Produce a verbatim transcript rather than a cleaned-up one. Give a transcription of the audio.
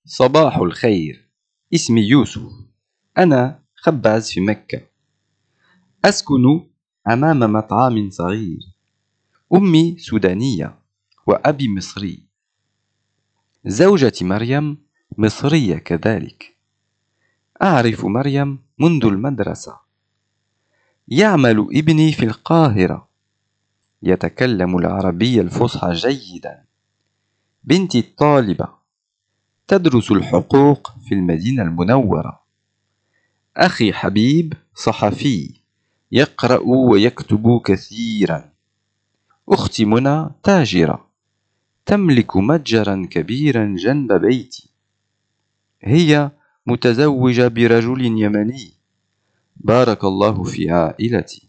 صباح الخير. اسمي يوسف. أنا خباز في مكة. أسكن أمام مطعم صغير. أمي سودانية وأبي مصري. زوجتي مريم مصرية كذلك. أعرف مريم منذ المدرسة. يعمل ابني في القاهرة. يتكلم العربية الفصحى جيدا. بنتي الطالبة تدرس الحقوق في المدينة المنورة. أخي حبيب صحفي يقرأ ويكتب كثيرا. أختي منى تاجرة تملك متجرا كبيرا جنب بيتي. هي متزوجة برجل يمني. بارك الله في عائلتي.